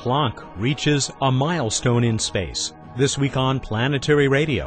Planck reaches a milestone in space. This week on Planetary Radio.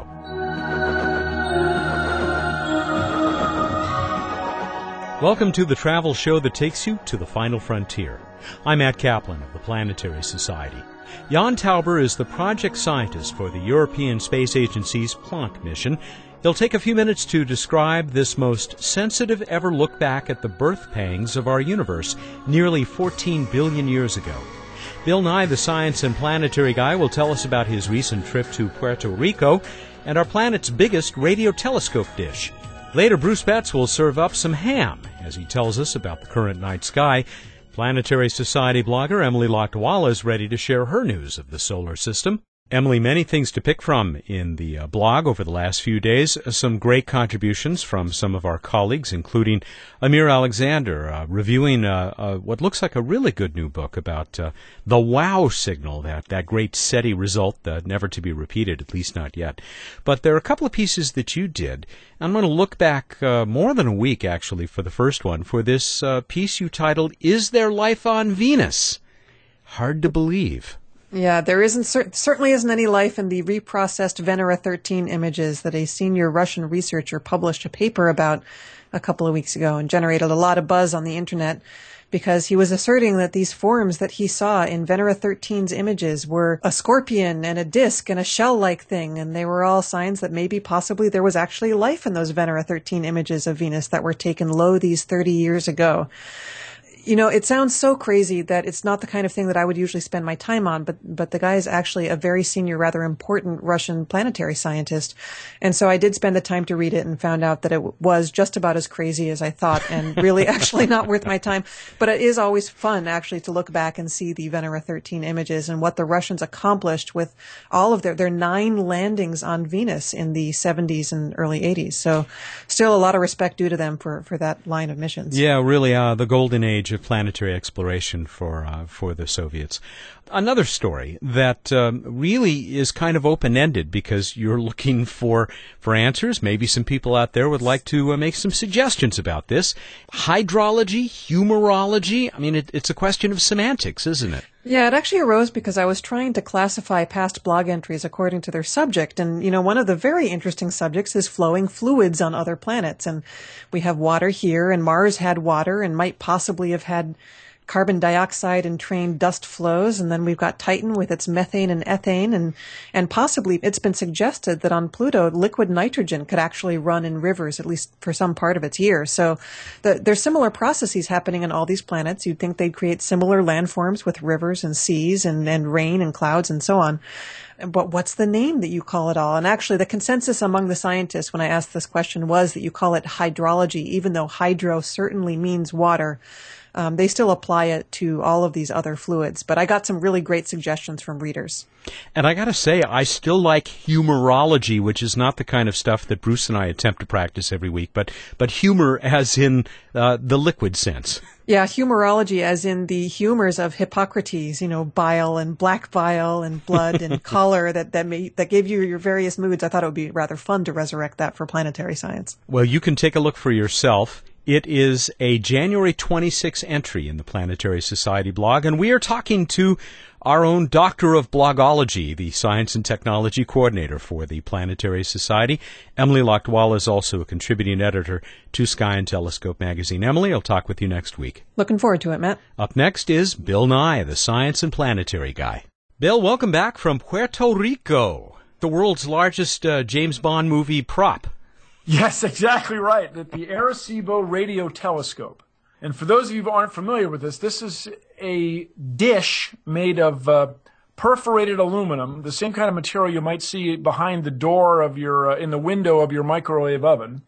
Welcome to the travel show that takes you to the final frontier. I'm Matt Kaplan of the Planetary Society. Jan Tauber is the project scientist for the European Space Agency's Planck mission. He'll take a few minutes to describe this most sensitive ever look back at the birth pangs of our universe nearly 14 billion years ago. Bill Nye, the science and planetary guy, will tell us about his recent trip to Puerto Rico and our planet's biggest radio telescope dish. Later, Bruce Betts will serve up some ham as he tells us about the current night sky. Planetary Society blogger Emily Lakdawalla is ready to share her news of the solar system. Emily, many things to pick from in the blog over the last few days. Some great contributions from some of our colleagues, including Amir Alexander, reviewing what looks like a really good new book about the WOW signal, that great SETI result never to be repeated, at least not yet. But there are a couple of pieces that you did. I'm going to look back more than a week, actually, for the first one, for this piece you titled, Is There Life on Venus? Hard to believe. Yeah, there certainly isn't any life in the reprocessed Venera 13 images that a senior Russian researcher published a paper about a couple of weeks ago and generated a lot of buzz on the internet because he was asserting that these forms that he saw in Venera 13's images were a scorpion and a disc and a shell-like thing, and they were all signs that maybe possibly there was actually life in those Venera 13 images of Venus that were taken low these 30 years ago. You know, it sounds so crazy that it's not the kind of thing that I would usually spend my time on, but the guy is actually a very senior, rather important Russian planetary scientist. And so I did spend the time to read it and found out that it was just about as crazy as I thought and really actually not worth my time. But it is always fun, actually, to look back and see the Venera 13 images and what the Russians accomplished with all of their 9 landings on Venus in the 70s and early 80s. So still a lot of respect due to them for that line of missions. Yeah, really, the golden age of planetary exploration for the Soviets. Another story that really is kind of open-ended because you're looking for answers. Maybe some people out there would like to make some suggestions about this. Hydrology, humorology, I mean, it's a question of semantics, isn't it? Yeah, it actually arose because I was trying to classify past blog entries according to their subject. And, you know, one of the very interesting subjects is flowing fluids on other planets. And we have water here, and Mars had water and might possibly have had carbon dioxide and trained dust flows. And then we've got Titan with its methane and ethane. And possibly it's been suggested that on Pluto, liquid nitrogen could actually run in rivers, at least for some part of its year. So there's similar processes happening on all these planets. You'd think they'd create similar landforms with rivers and seas and rain and clouds and so on. But what's the name that you call it all? And actually, the consensus among the scientists when I asked this question was that you call it hydrology, even though hydro certainly means water. They still apply it to all of these other fluids. But I got some really great suggestions from readers. And I got to say, I still like humorology, which is not the kind of stuff that Bruce and I attempt to practice every week, but humor as in the liquid sense. Yeah, humorology as in the humors of Hippocrates, you know, bile and black bile and blood and color that gave you your various moods. I thought it would be rather fun to resurrect that for planetary science. Well, you can take a look for yourself. It is a January 26 entry in the Planetary Society blog, and we are talking to our own Doctor of Blogology, the Science and Technology Coordinator for the Planetary Society. Emily Lakdawalla is also a contributing editor to Sky and Telescope magazine. Emily, I'll talk with you next week. Looking forward to it, Matt. Up next is Bill Nye, the Science and Planetary guy. Bill, welcome back from Puerto Rico, the world's largest James Bond movie prop. Yes, exactly right. The Arecibo Radio Telescope. And for those of you who aren't familiar with this is a dish made of perforated aluminum, the same kind of material you might see behind the door of your, in the window of your microwave oven,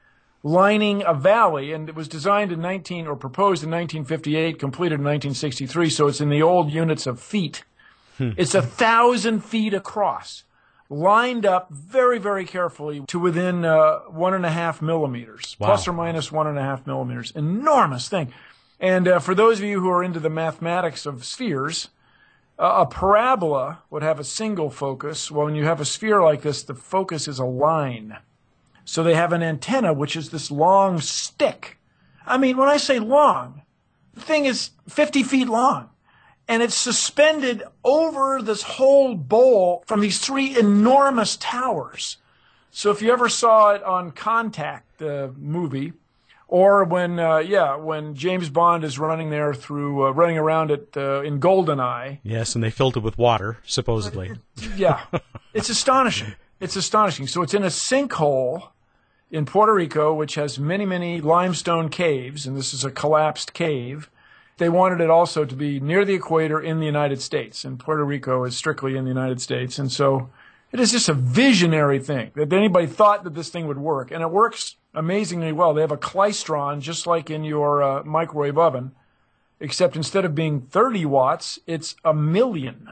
lining a valley. And it was designed proposed in 1958, completed in 1963, so it's in the old units of feet. It's 1,000 feet across, lined up very, very carefully to within 1.5 millimeters, wow, plus or minus 1.5 millimeters. Enormous thing. And for those of you who are into the mathematics of spheres, a parabola would have a single focus. Well, when you have a sphere like this, the focus is a line. So they have an antenna, which is this long stick. I mean, when I say long, the thing is 50 feet long. and it's suspended over this whole bowl from these three enormous towers. So if you ever saw it on Contact, the movie, or when James Bond is running there through running around it in GoldenEye. Yes, and they filled it with water, supposedly. Yeah, it's astonishing. It's astonishing. So it's in a sinkhole in Puerto Rico, which has many, many limestone caves, and this is a collapsed cave. They wanted it also to be near the equator in the United States, and Puerto Rico is strictly in the United States. And so it is just a visionary thing that anybody thought that this thing would work, and it works amazingly well. They have a klystron, just like in your microwave oven, except instead of being 30 watts, it's 1,000,000.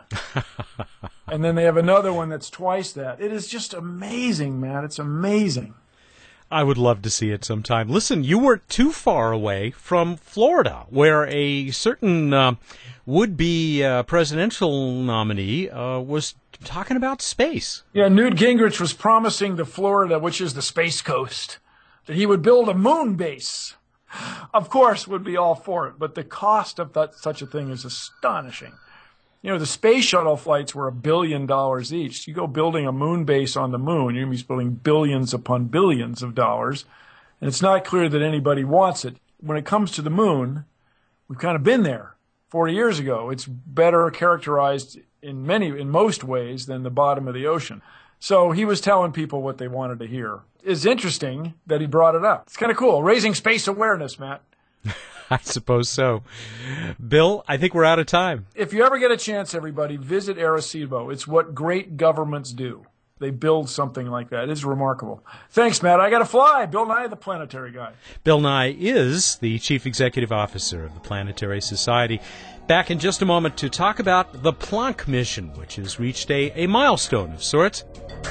And then they have another one that's twice that. It is just amazing, man. It's amazing. I would love to see it sometime. Listen, you weren't too far away from Florida, where a certain would-be presidential nominee was talking about space. Yeah, Newt Gingrich was promising to Florida, which is the Space Coast, that he would build a moon base. Of course, would be all for it, but the cost of such a thing is astonishing. You know, the space shuttle flights were $1 billion each. You go building a moon base on the moon, you're going to be spending billions upon billions of dollars, and it's not clear that anybody wants it. When it comes to the moon, we've kind of been there 40 years ago. It's better characterized in most ways than the bottom of the ocean. So he was telling people what they wanted to hear. It's interesting that he brought it up. It's kind of cool. Raising space awareness, Matt. I suppose so. Bill, I think we're out of time. If you ever get a chance, everybody, visit Arecibo. It's what great governments do. They build something like that. It's remarkable. Thanks, Matt. I got to fly. Bill Nye, the Planetary Guy. Bill Nye is the Chief Executive Officer of the Planetary Society. Back in just a moment to talk about the Planck mission, which has reached a milestone of sorts.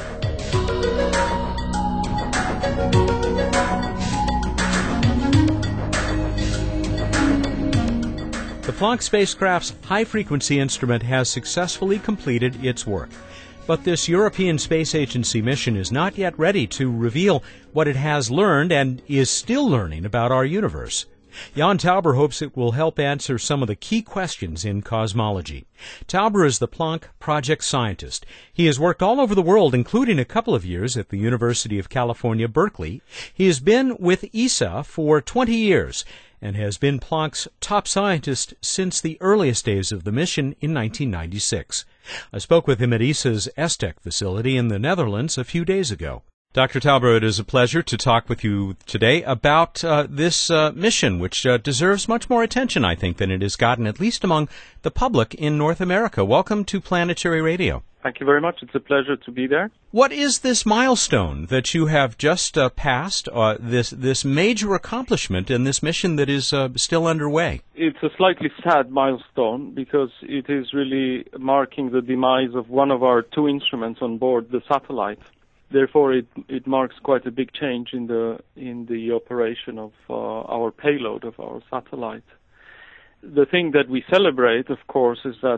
The Planck spacecraft's high-frequency instrument has successfully completed its work. But this European Space Agency mission is not yet ready to reveal what it has learned and is still learning about our universe. Jan Tauber hopes it will help answer some of the key questions in cosmology. Tauber is the Planck project scientist. He has worked all over the world, including a couple of years at the University of California, Berkeley. He has been with ESA for 20 years and has been Planck's top scientist since the earliest days of the mission in 1996. I spoke with him at ESA's ESTEC facility in the Netherlands a few days ago. Dr. Tauber, it is a pleasure to talk with you today about this mission, which deserves much more attention, I think, than it has gotten, at least among the public in North America. Welcome to Planetary Radio. Thank you very much. It's a pleasure to be there. What is this milestone that you have just passed, this major accomplishment in this mission that is still underway? It's a slightly sad milestone because it is really marking the demise of one of our two instruments on board, the satellite. Therefore, it marks quite a big change in the operation of our payload, of our satellite. The thing that we celebrate, of course, is that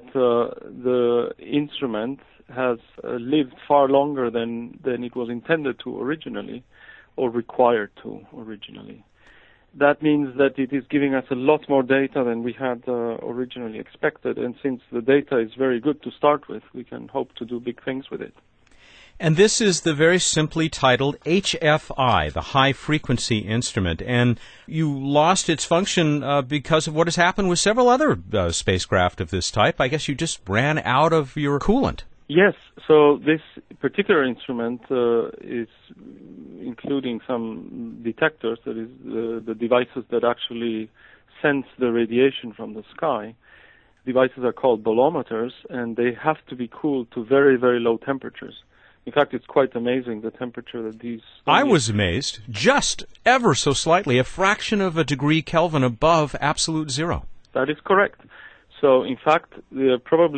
the instrument has lived far longer than it was intended to originally, or required to originally. That means that it is giving us a lot more data than we had originally expected, and since the data is very good to start with, we can hope to do big things with it. And this is the very simply titled HFI, the high-frequency instrument, and you lost its function because of what has happened with several other spacecraft of this type. I guess you just ran out of your coolant. Yes, so this particular instrument is including some detectors, that is the devices that actually sense the radiation from the sky. Devices are called bolometers, and they have to be cooled to very, very low temperatures. In fact, it's quite amazing the temperature that these... I was amazed. Just ever so slightly, a fraction of a degree Kelvin above absolute zero. That is correct. So, in fact, these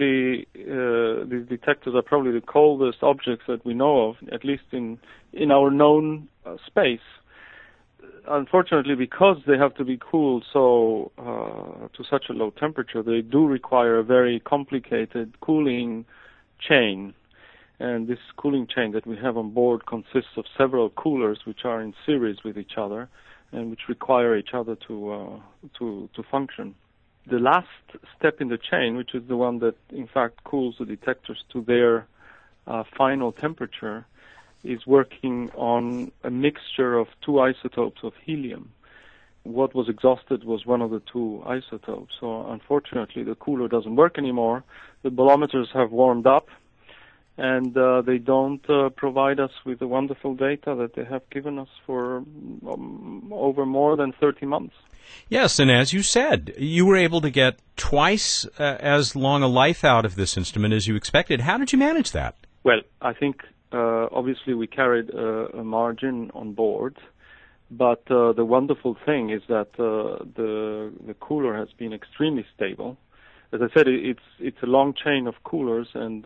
detectors are probably the coldest objects that we know of, at least in our known space. Unfortunately, because they have to be cooled to such a low temperature, they do require a very complicated cooling chain. And this cooling chain that we have on board consists of several coolers which are in series with each other and which require each other to function. the last step in the chain, which is the one that in fact cools the detectors to their final temperature, is working on a mixture of two isotopes of helium. What was exhausted was one of the two isotopes. So unfortunately, the cooler doesn't work anymore. The bolometers have warmed up, and they don't provide us with the wonderful data that they have given us for over more than 30 months. Yes, and as you said, you were able to get twice as long a life out of this instrument as you expected. How did you manage that? Well, I think obviously we carried a margin on board, but the wonderful thing is that the cooler has been extremely stable. As I said, it's a long chain of coolers, and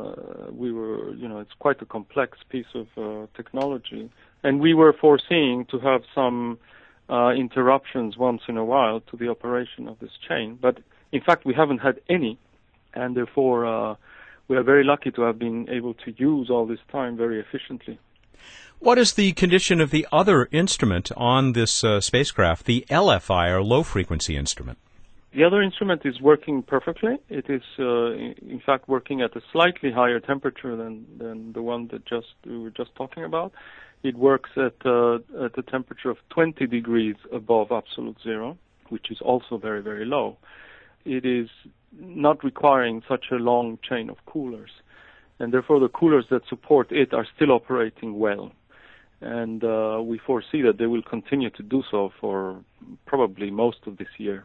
it's quite a complex piece of technology, and we were foreseeing to have some interruptions once in a while to the operation of this chain, but in fact we haven't had any, and therefore we are very lucky to have been able to use all this time very efficiently. What is the condition of the other instrument on this spacecraft, the LFI, or low-frequency instrument? The other instrument is working perfectly. It is, in fact, working at a slightly higher temperature than the one that we were just talking about. It works at a temperature of 20 degrees above absolute zero, which is also very, very low. It is not requiring such a long chain of coolers, and therefore the coolers that support it are still operating well. And we foresee that they will continue to do so for probably most of this year.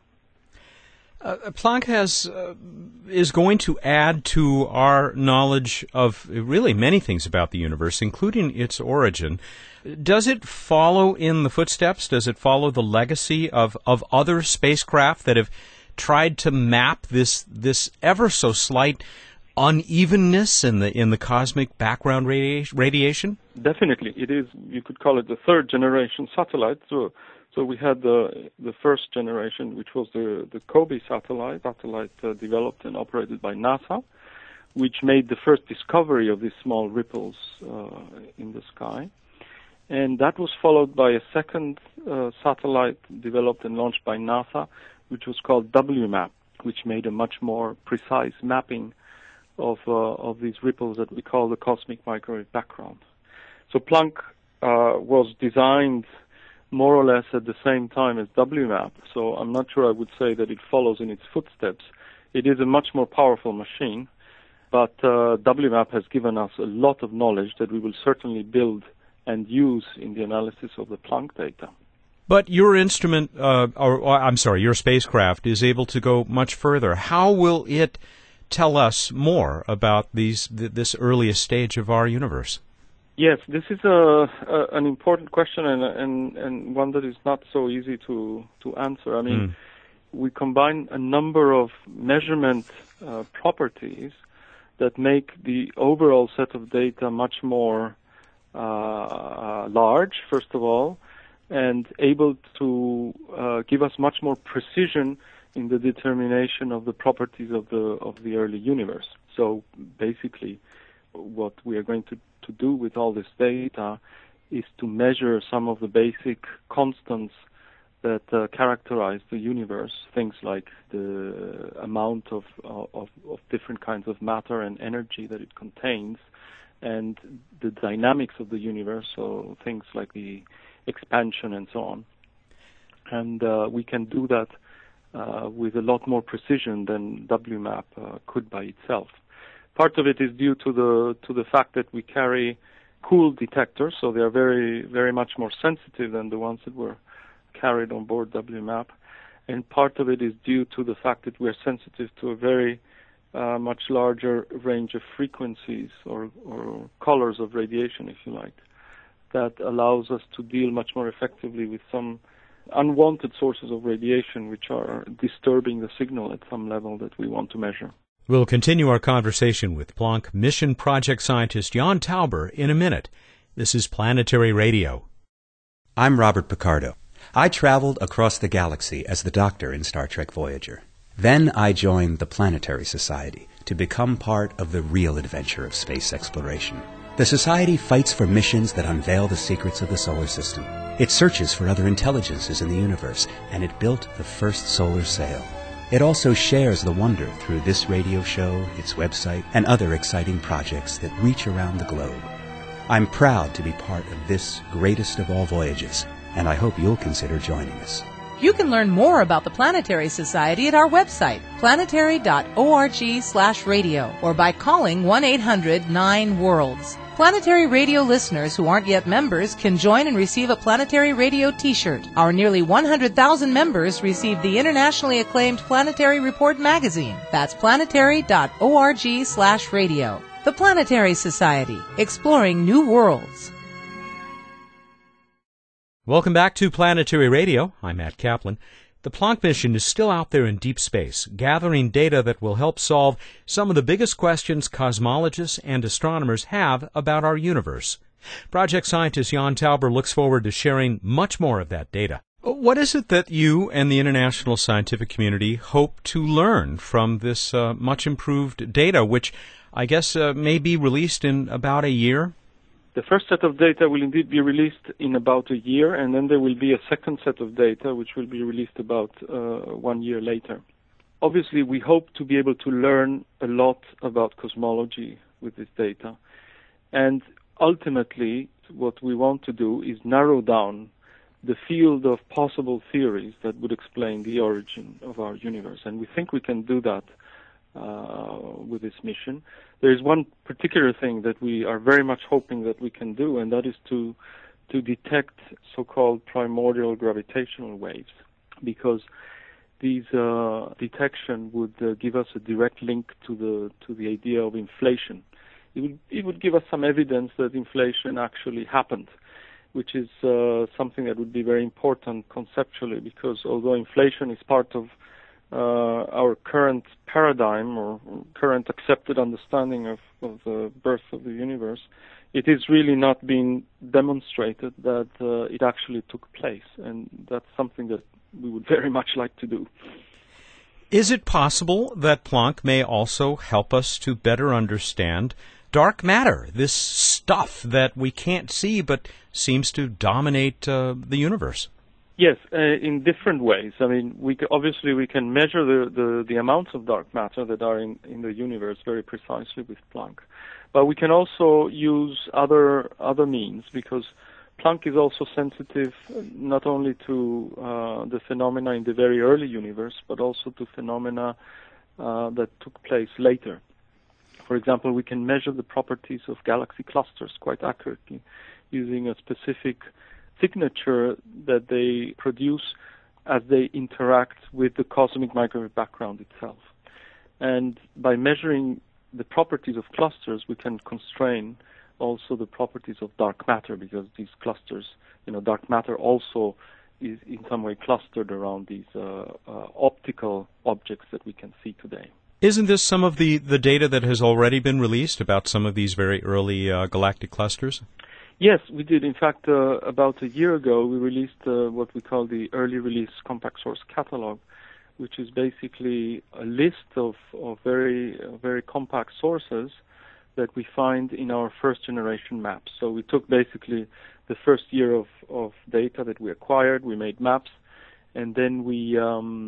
Planck is going to add to our knowledge of really many things about the universe, including its origin. Does it follow in the footsteps? Does it follow the legacy of other spacecraft that have tried to map this ever so slight unevenness in the cosmic background radiation? Definitely, it is. You could call it the third generation satellite. So we had the first generation, which was the COBE satellite developed and operated by NASA, which made the first discovery of these small ripples in the sky. And that was followed by a second satellite developed and launched by NASA, which was called WMAP, which made a much more precise mapping of these ripples that we call the cosmic microwave background. So Planck was designed more or less at the same time as WMAP, so I'm not sure I would say that it follows in its footsteps. It is a much more powerful machine, but WMAP has given us a lot of knowledge that we will certainly build and use in the analysis of the Planck data. But your instrument, your spacecraft is able to go much further. How will it tell us more about this earliest stage of our universe? Yes, this is an important question and one that is not so easy to answer. I mean, we combine a number of measurement properties that make the overall set of data much more large, first of all, and able to give us much more precision in the determination of the properties of the early universe. So basically, what we are going to do with all this data is to measure some of the basic constants that characterize the universe, things like the amount of different kinds of matter and energy that it contains, and the dynamics of the universe, so things like the expansion and so on. And we can do that with a lot more precision than WMAP could by itself. Part of it is due to the fact that we carry cooled detectors, so they are very, very much more sensitive than the ones that were carried on board WMAP. And part of it is due to the fact that we are sensitive to a very much larger range of frequencies or colors of radiation, if you like, that allows us to deal much more effectively with some unwanted sources of radiation which are disturbing the signal at some level that we want to measure. We'll continue our conversation with Planck mission project scientist Jan Tauber in a minute. This is Planetary Radio. I'm Robert Picardo. I traveled across the galaxy as the Doctor in Star Trek Voyager. Then I joined the Planetary Society to become part of the real adventure of space exploration. The Society fights for missions that unveil the secrets of the solar system. It searches for other intelligences in the universe, and it built the first solar sail. It also shares the wonder through this radio show, its website, and other exciting projects that reach around the globe. I'm proud to be part of this greatest of all voyages, and I hope you'll consider joining us. You can learn more about the Planetary Society at our website, planetary.org/radio, or by calling 1-800-9-WORLDS. Planetary Radio listeners who aren't yet members can join and receive a Planetary Radio t-shirt. Our nearly 100,000 members receive the internationally acclaimed Planetary Report magazine. That's planetary.org/radio. The Planetary Society, exploring new worlds. Welcome back to Planetary Radio. I'm Matt Kaplan. The Planck mission is still out there in deep space, gathering data that will help solve some of the biggest questions cosmologists and astronomers have about our universe. Project scientist Jan Tauber looks forward to sharing much more of that data. What is it that you and the international scientific community hope to learn from this much improved data, which I guess may be released in about a year? The first set of data will indeed be released in about a year, and then there will be a second set of data which will be released about 1 year later. Obviously, we hope to be able to learn a lot about cosmology with this data. And ultimately, what we want to do is narrow down the field of possible theories that would explain the origin of our universe. And we think we can do that with this mission. There is one particular thing that we are very much hoping that we can do, and that is to detect so-called primordial gravitational waves, because these detection would give us a direct link to the idea of inflation. It would give us some evidence that inflation actually happened, which is something that would be very important conceptually, because although inflation is part of our current paradigm or current accepted understanding of the birth of the universe, it is really not being demonstrated that it actually took place, and that's something that we would very much like to do. Is it possible that Planck may also help us to better understand dark matter, this stuff that we can't see but seems to dominate the universe? Yes, in different ways. I mean, obviously we can measure the amounts of dark matter that are in the universe very precisely with Planck, but we can also use other means, because Planck is also sensitive not only to the phenomena in the very early universe, but also to phenomena that took place later. For example, we can measure the properties of galaxy clusters quite accurately using a specific signature that they produce as they interact with the cosmic microwave background itself. And by measuring the properties of clusters, we can constrain also the properties of dark matter, because these clusters, dark matter also is in some way clustered around these optical objects that we can see today. Isn't this some of the data that has already been released about some of these very early galactic clusters? Yes, we did. In fact, about a year ago, we released what we call the Early Release Compact Source Catalog, which is basically a list of very compact sources that we find in our first-generation maps. So we took basically the first year of data that we acquired, we made maps, and then we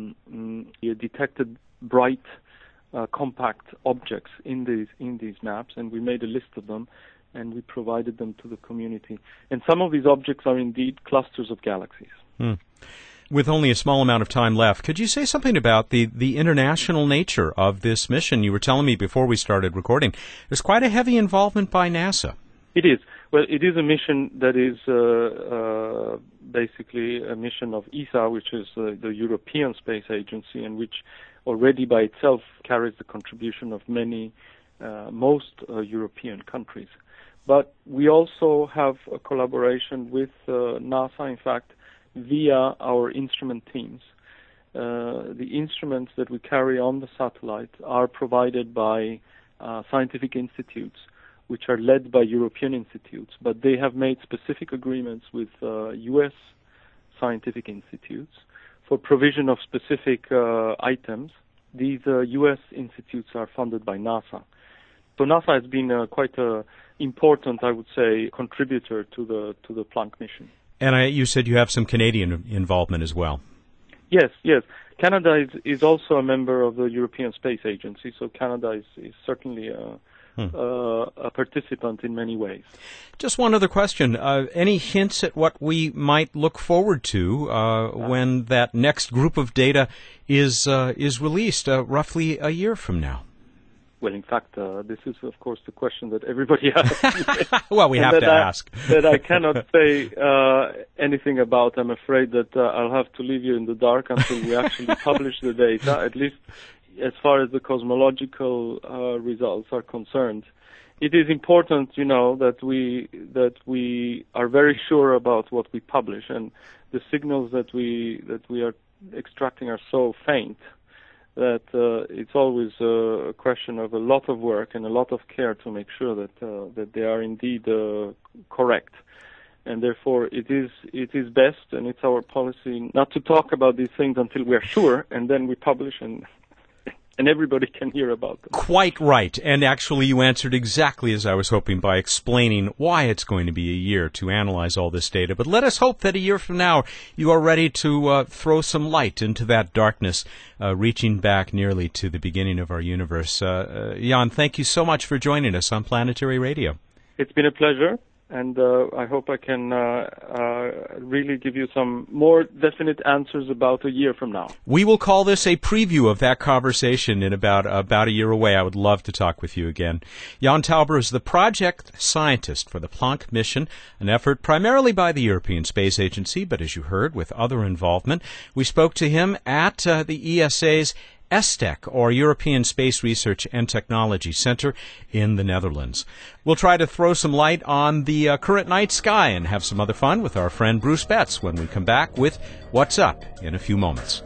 detected bright, compact objects in these maps, and we made a list of them, and we provided them to the community. And some of these objects are indeed clusters of galaxies. With only a small amount of time left, could you say something about the international nature of this mission? You were telling me before we started recording, there's quite a heavy involvement by NASA. It is. Well, it is a mission that is basically a mission of ESA, which is the European Space Agency, and which already by itself carries the contribution of most European countries. But we also have a collaboration with NASA, in fact, via our instrument teams. The instruments that we carry on the satellite are provided by scientific institutes, which are led by European institutes, but they have made specific agreements with U.S. scientific institutes for provision of specific items. These U.S. institutes are funded by NASA. So NASA has been quite an important, I would say, contributor to the Planck mission. And you said you have some Canadian involvement as well. Yes, yes. Canada is also a member of the European Space Agency, so Canada is certainly a participant in many ways. Just one other question. Any hints at what we might look forward to when that next group of data is released roughly a year from now? Well, in fact, this is, of course, the question that everybody asks. Well, we have to ask. That I cannot say anything about. I'm afraid that I'll have to leave you in the dark until we actually publish the data, at least as far as the cosmological results are concerned. It is important, that we are very sure about what we publish, and the signals that we are extracting are so faint that it's always a question of a lot of work and a lot of care to make sure that they are indeed correct. And therefore, it is best, and it's our policy not to talk about these things until we are sure, and then we publish and everybody can hear about them. Quite right. And actually, you answered exactly as I was hoping by explaining why it's going to be a year to analyze all this data. But let us hope that a year from now, you are ready to throw some light into that darkness, reaching back nearly to the beginning of our universe. Jan, thank you so much for joining us on Planetary Radio. It's been a pleasure. And I hope I can really give you some more definite answers about a year from now. We will call this a preview of that conversation in about a year away. I would love to talk with you again. Jan Tauber is the project scientist for the Planck mission, an effort primarily by the European Space Agency, but as you heard, with other involvement. We spoke to him at the ESA's ESTEC, or European Space Research and Technology Center in the Netherlands. We'll try to throw some light on the current night sky and have some other fun with our friend Bruce Betts when we come back with What's Up in a few moments.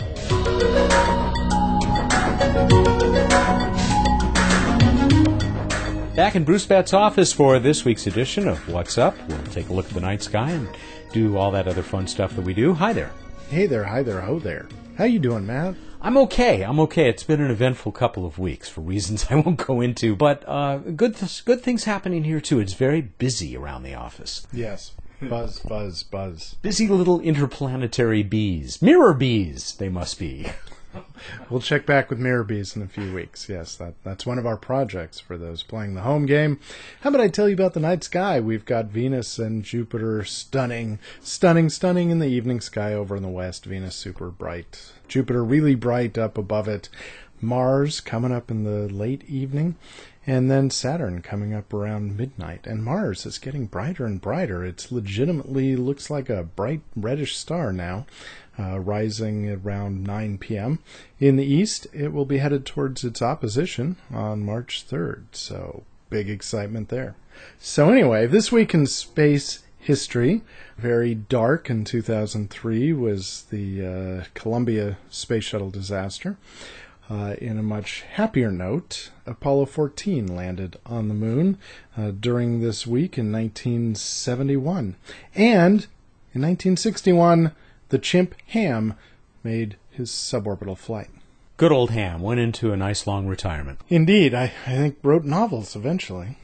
Back in Bruce Betts' office for this week's edition of What's Up. We'll take a look at the night sky and do all that other fun stuff that we do. Hi there. Hey there, hi there, ho there. How you doing, Matt? I'm okay. It's been an eventful couple of weeks for reasons I won't go into, but good things happening here, too. It's very busy around the office. Yes. Buzz, buzz, buzz. Busy little interplanetary bees. Mirror bees, they must be. We'll check back with Mirror Bees in a few weeks. Yes, that's one of our projects for those playing the home game. How about I tell you about the night sky? We've got Venus and Jupiter stunning in the evening sky over in the west. Venus super bright. Jupiter really bright up above it. Mars coming up in the late evening. And then Saturn coming up around midnight. And Mars is getting brighter and brighter. It's legitimately looks like a bright reddish star now. Rising around 9 p.m. In the east, it will be headed towards its opposition on March 3rd. So, big excitement there. So anyway, this week in space history, very dark in 2003 was the Columbia Space Shuttle disaster. In a much happier note, Apollo 14 landed on the moon during this week in 1971. And in 1961, the chimp Ham made his suborbital flight. Good old Ham went into a nice long retirement. Indeed, I think wrote novels eventually.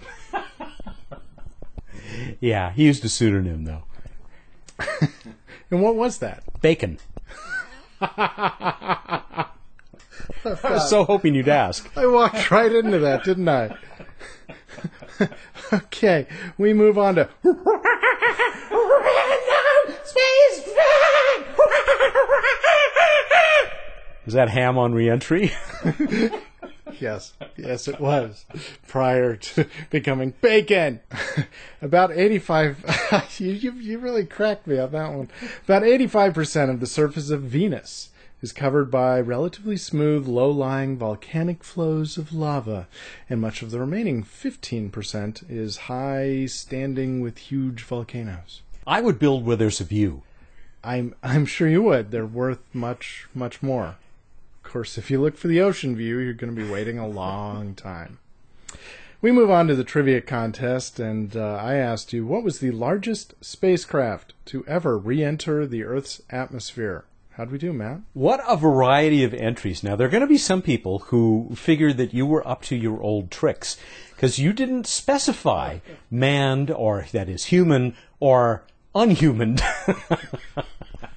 Yeah, he used a pseudonym, though. And what was that? Bacon. I was so hoping you'd ask. I walked right into that, didn't I? Okay, we move on to... Space flag! Was that Ham on re-entry? Yes, it was. Prior to becoming bacon. About 85... you really cracked me on that one. About 85% of the surface of Venus is covered by relatively smooth, low-lying volcanic flows of lava, and much of the remaining 15% is high, standing with huge volcanoes. I would build where there's a view. I'm sure you would. They're worth much, much more. Of course, if you look for the ocean view, you're going to be waiting a long time. We move on to the trivia contest, and I asked you, what was the largest spacecraft to ever re-enter the Earth's atmosphere? How'd we do, Matt? What a variety of entries. Now, there are going to be some people who figured that you were up to your old tricks, because you didn't specify manned, or that is human, or unhuman.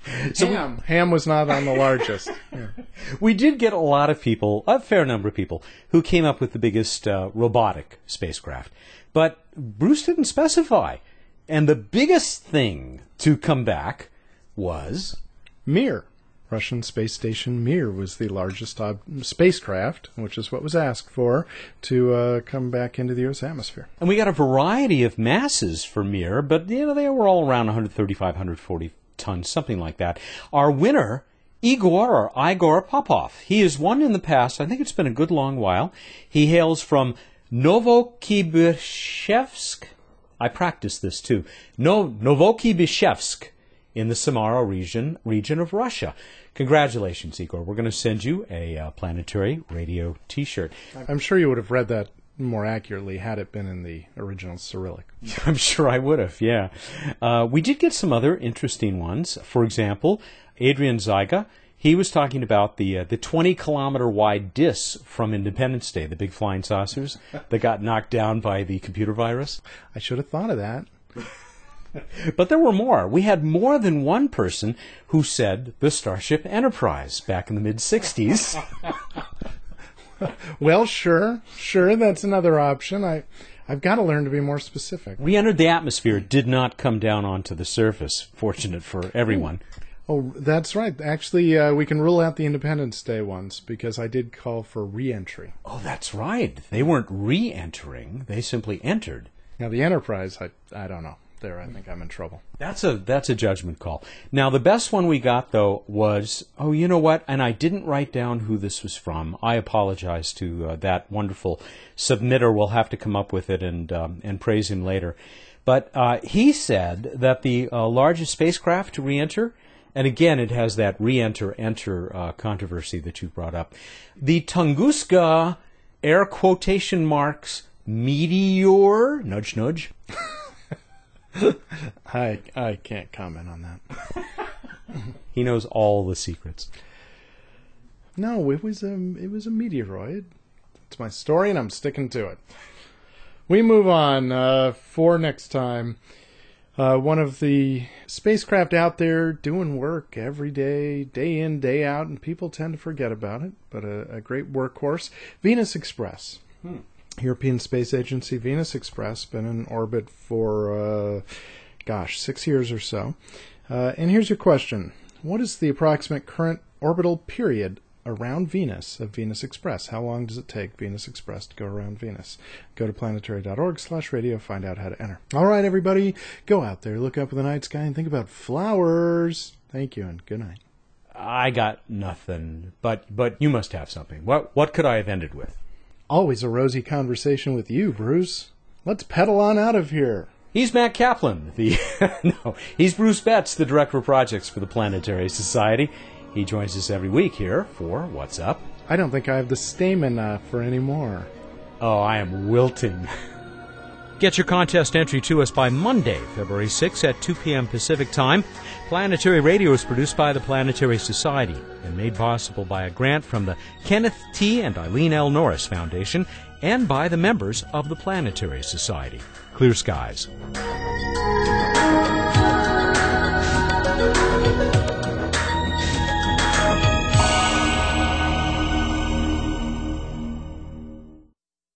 Ham was not on the largest. Yeah. We did get a lot of people, a fair number of people, who came up with the biggest robotic spacecraft. But Bruce didn't specify. And the biggest thing to come back was Mir. Russian space station Mir was the largest spacecraft, which is what was asked for, to come back into the Earth's atmosphere. And we got a variety of masses for Mir, but they were all around 135, 140 tons, something like that. Our winner, Igor Popov. He has won in the past. I think it's been a good long while. He hails from Novokibishevsk. I practiced this too. Novokibishevsk in the Samara region of Russia. Congratulations, Igor. We're going to send you a Planetary Radio T-shirt. I'm sure you would have read that more accurately had it been in the original Cyrillic. I'm sure I would have, yeah. We did get some other interesting ones. For example, Adrian Zyga, he was talking about the 20-kilometer wide discs from Independence Day, the big flying saucers that got knocked down by the computer virus. I should have thought of that. But there were more. We had more than one person who said the Starship Enterprise back in the mid-'60s. Well, sure, that's another option. I've got to learn to be more specific. Re-entered the atmosphere, did not come down onto the surface. Fortunate for everyone. Oh, that's right. Actually, we can rule out the Independence Day ones because I did call for re-entry. Oh, that's right. They weren't re-entering. They simply entered. Now, the Enterprise, I don't know. There, I think I'm in trouble. That's a judgment call. Now, the best one we got, though, was, oh, you know what? And I didn't write down who this was from. I apologize to that wonderful submitter. We'll have to come up with it and praise him later. But he said that the largest spacecraft to re-enter, and again, it has that re-enter-enter controversy that you brought up, the Tunguska, air quotation marks, meteor, nudge, nudge. I can't comment on that. He knows all the secrets. No, it was a meteoroid. It's my story, and I'm sticking to it. We move on for next time. One of the spacecraft out there doing work every day, day in, day out, and people tend to forget about it, but a great workhorse, Venus Express. European Space Agency Venus Express, been in orbit for, 6 years or so. And here's your question. What is the approximate current orbital period around Venus of Venus Express? How long does it take Venus Express to go around Venus? Go to planetary.org/radio, find out how to enter. All right, everybody, go out there, look up in the night sky, and think about flowers. Thank you, and good night. I got nothing, but you must have something. What could I have ended with? Always a rosy conversation with you, Bruce. Let's pedal on out of here. He's Matt Kaplan. He's Bruce Betts, the Director of Projects for the Planetary Society. He joins us every week here for What's Up? I don't think I have the stamina for any more. Oh, I am wilting. Get your contest entry to us by Monday, February 6th at 2 p.m. Pacific Time. Planetary Radio is produced by the Planetary Society and made possible by a grant from the Kenneth T. and Eileen L. Norris Foundation and by the members of the Planetary Society. Clear skies.